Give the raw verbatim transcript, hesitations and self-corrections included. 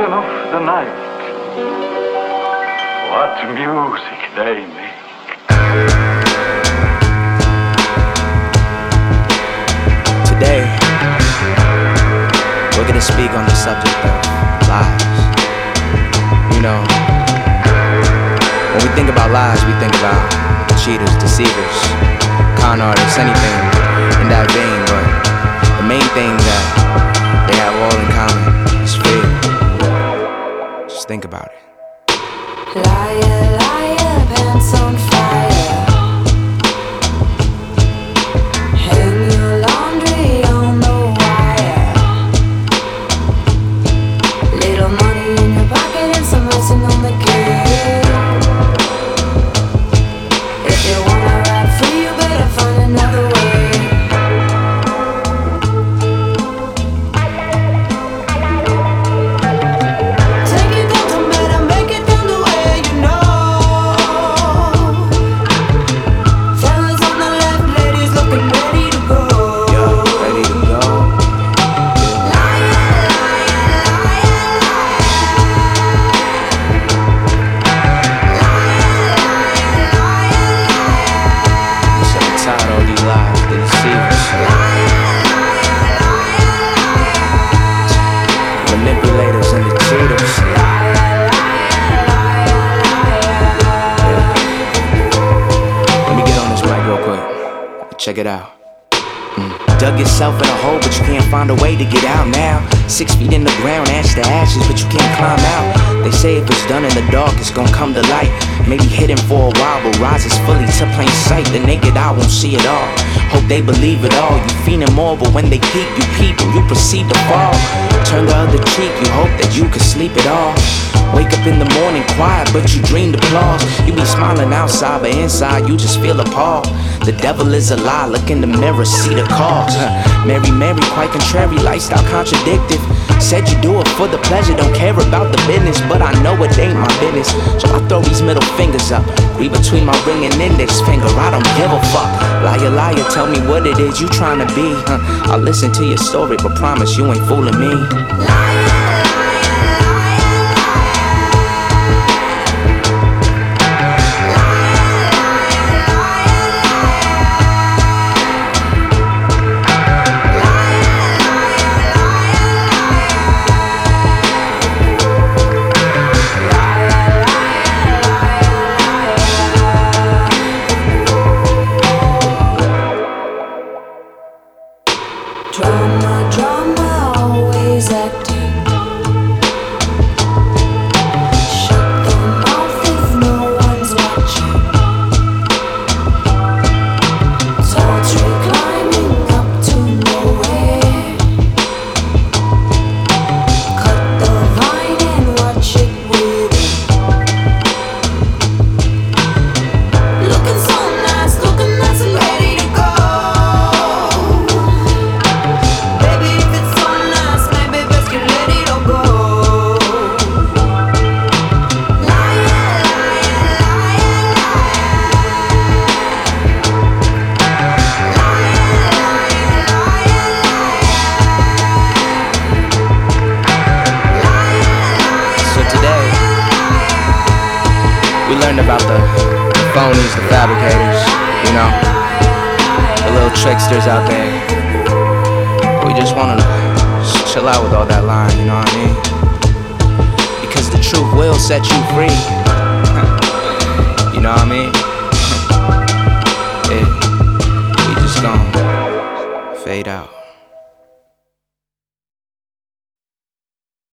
singing of the night. What music they make. Today, we're gonna speak on the subject of lies. You know, when we think about lies, we think about cheaters, deceivers, con artists, anything in that vein, but the main thing that they have all in common is fear. Just think about it. Liar, liar, pants on fire. Hang your laundry on the wire. Little money in your pocket and some icing on the cake. If you wanna ride free, you better find another way. Manipulators and the cheaters. Let me get on this mic real quick. Check it out. Mm. Dug yourself in a hole, but you can't find a way to get out now. Six feet in the ground, ash to ashes, but you can't climb out. They say if it's done in the dark, it's gonna come to light. Maybe hidden for a while, but rises fully to plain sight. The naked eye won't see it all. Hope they believe it all. You fiending more, but when they peep, you peep and you proceed to fall. Turn the other cheek, you hope that you could sleep it off. Wake up in the morning quiet, but you dreamed applause. You be smiling outside, but inside you just feel appalled. The devil is a lie, look in the mirror, see the cause. Mary, Mary, quite contrary, lifestyle contradictive. Said you do it for the pleasure, don't care about the business, but I know it ain't my business. So I throw these middle fingers up, read between my ring and index finger, I don't give a fuck. Liar, liar, tell me what it is you trying to be. Huh? I'll listen to your story, but promise you ain't fooling me. Drama, drama, always acting. Shut the mouth if no one's watching. Tall tree climbing up to nowhere. Cut the vine and watch it wither. Looking so nice, looking nice and ready to go. We learned about the, the phonies, the fabricators, you know, the little tricksters out there. We just wanna just chill out with all that lying, you know what I mean? Because the truth will set you free. You know what I mean? Yeah, we just gon' fade out.